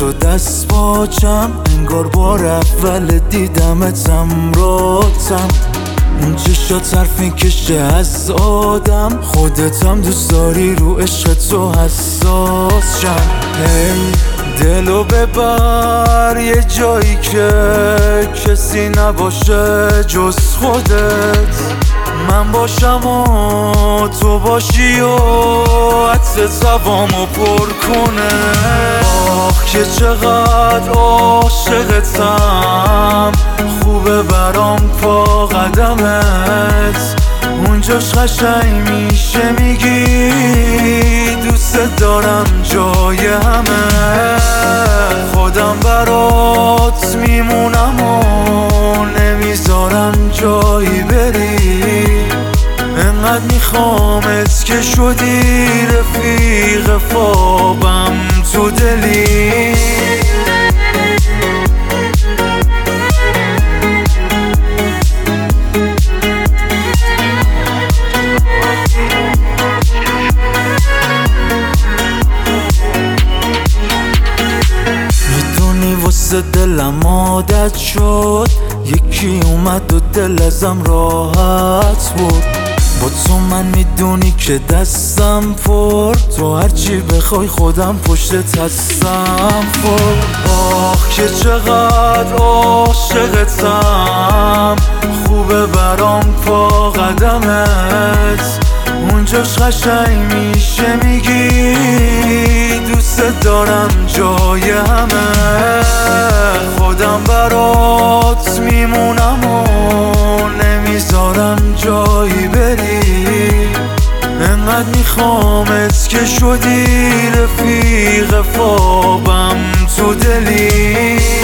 تو دست پاچم، انگار بار اول دیدمتم راتم. اون چشات حرف میکشه از آدم، خودتم دوست داری رو عشق تو حساس شم. هی دلو ببر یه جایی که کسی نباشه جز خودت، من باشم و تو باشی و عطر هوامو پر کنه. آخ که چقدر عاشقتم، خوبه برام پا قدمت، اونجاش قشنگ میشه میگی دوست دارم جای همه. خودم برات میمونم و نمیذارم جایی بری، انقدر میخوامت که شدی رفیق خوابم تو دلی. میدونی واسه دلم عادت شد، یکی اومد و دل ازم راحت بود. با تو من میدونی که دستم پر، تو هرچی بخوای خودم پشتت هستم پر. آخ که چقدر عاشقتم، خوبه برام پا قدمت، اونجاش قشنگ میشه میگی دوست دارم جای همه. خودم برات میمونم و نمیذارم جایی بری، انقدر میخوامت که شدی رفیق خوابم تو دلی.